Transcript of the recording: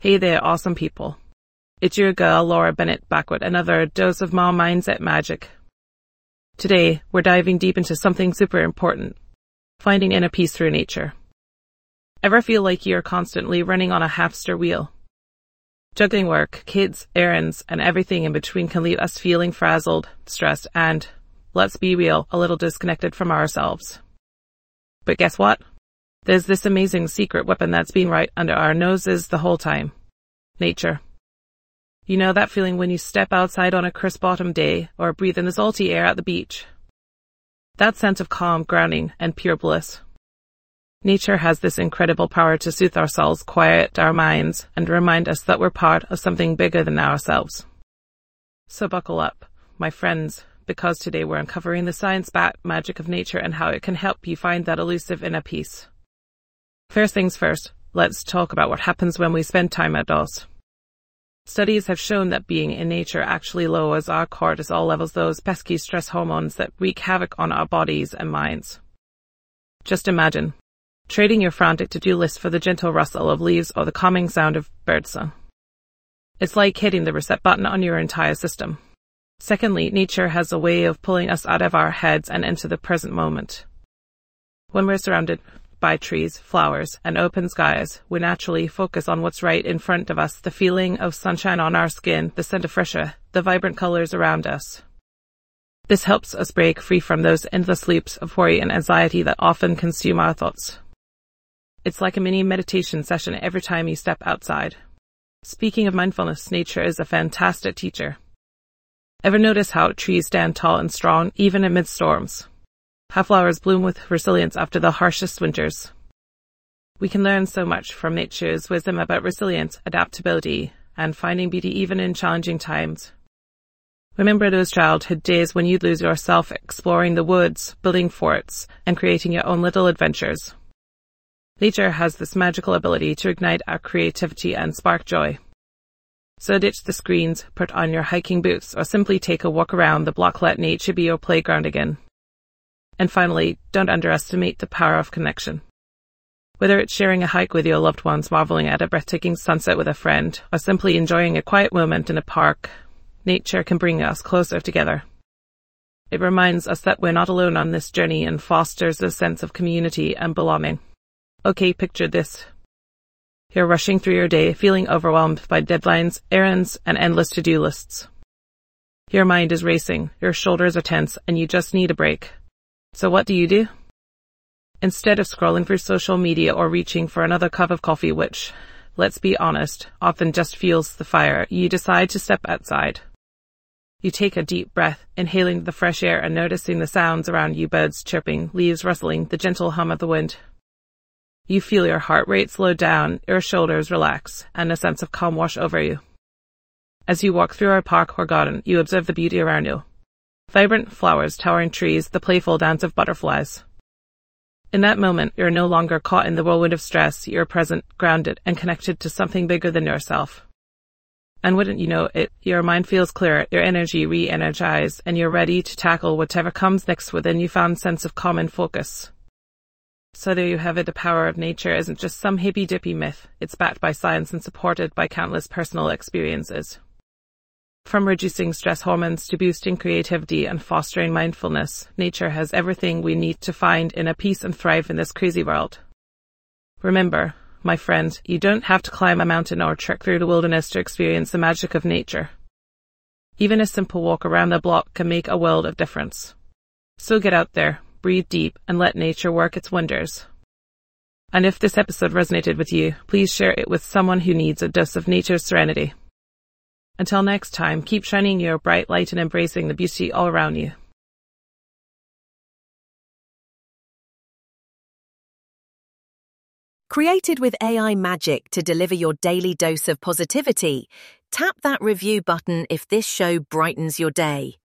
Hey there, awesome people. It's your girl, Laura Bennett, back with another dose of mom mindset magic. Today, we're diving deep into something super important, finding inner peace through nature. Ever feel like you're constantly running on a hamster wheel? Juggling work, kids, errands, and everything in between can leave us feeling frazzled, stressed, and, let's be real, a little disconnected from ourselves. But guess what? There's this amazing secret weapon that's been right under our noses the whole time. Nature. You know that feeling when you step outside on a crisp autumn day or breathe in the salty air at the beach? That sense of calm, grounding, and pure bliss. Nature has this incredible power to soothe our souls, quiet our minds, and remind us that we're part of something bigger than ourselves. So buckle up, my friends, because today we're uncovering the science-backed magic of nature and how it can help you find that elusive inner peace. First things first, let's talk about what happens when we spend time outdoors. Studies have shown that being in nature actually lowers our cortisol levels, those pesky stress hormones that wreak havoc on our bodies and minds. Just imagine trading your frantic to-do list for the gentle rustle of leaves or the calming sound of birdsong. It's like hitting the reset button on your entire system. Secondly, nature has a way of pulling us out of our heads and into the present moment. When we're surrounded by trees, flowers, and open skies, we naturally focus on what's right in front of us, the feeling of sunshine on our skin, the scent of fresh air, the vibrant colors around us. This helps us break free from those endless loops of worry and anxiety that often consume our thoughts. It's like a mini meditation session every time you step outside. Speaking of mindfulness, nature is a fantastic teacher. Ever notice how trees stand tall and strong even amid storms? How flowers bloom with resilience after the harshest winters? We can learn so much from nature's wisdom about resilience, adaptability, and finding beauty even in challenging times. Remember those childhood days when you'd lose yourself exploring the woods, building forts, and creating your own little adventures. Nature has this magical ability to ignite our creativity and spark joy. So ditch the screens, put on your hiking boots, or simply take a walk around the block. Let nature be your playground again. And finally, don't underestimate the power of connection. Whether it's sharing a hike with your loved ones, marveling at a breathtaking sunset with a friend, or simply enjoying a quiet moment in a park, nature can bring us closer together. It reminds us that we're not alone on this journey and fosters a sense of community and belonging. Okay, picture this. You're rushing through your day, feeling overwhelmed by deadlines, errands, and endless to-do lists. Your mind is racing, your shoulders are tense, and you just need a break. So what do? Instead of scrolling through social media or reaching for another cup of coffee, which, let's be honest, often just fuels the fire, you decide to step outside. You take a deep breath, inhaling the fresh air and noticing the sounds around you, birds chirping, leaves rustling, the gentle hum of the wind. You feel your heart rate slow down, your shoulders relax, and a sense of calm wash over you. As you walk through our park or garden, you observe the beauty around you. Vibrant flowers, towering trees, the playful dance of butterflies. In that moment, you're no longer caught in the whirlwind of stress. You're present, grounded, and connected to something bigger than yourself. And wouldn't you know it, your mind feels clearer, your energy re-energized, and you're ready to tackle whatever comes next with a newfound sense of calm and focus. So there you have it, the power of nature isn't just some hippy-dippy myth. It's backed by science and supported by countless personal experiences. From reducing stress hormones to boosting creativity and fostering mindfulness, nature has everything we need to find inner peace and thrive in this crazy world. Remember, my friend, you don't have to climb a mountain or trek through the wilderness to experience the magic of nature. Even a simple walk around the block can make a world of difference. So get out there, breathe deep, and let nature work its wonders. And if this episode resonated with you, please share it with someone who needs a dose of nature's serenity. Until next time, keep shining your bright light and embracing the beauty all around you. Created with AI magic to deliver your daily dose of positivity, tap that review button if this show brightens your day.